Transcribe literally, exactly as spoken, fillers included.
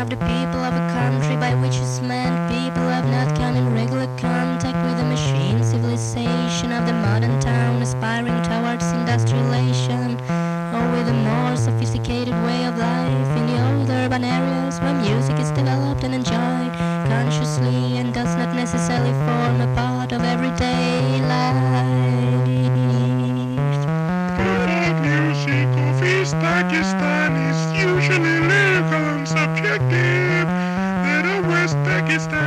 of the people of a country, by which is meant people have not come in regular contact with the machine civilization of the modern town, aspiring towards industrialization, or with a more sophisticated way of life in the old urban areas where music is developed and enjoyed consciously and does not necessarily form a part of everyday life. The music of East Pakistan is usually lyrical and subjective. That of West Pakistan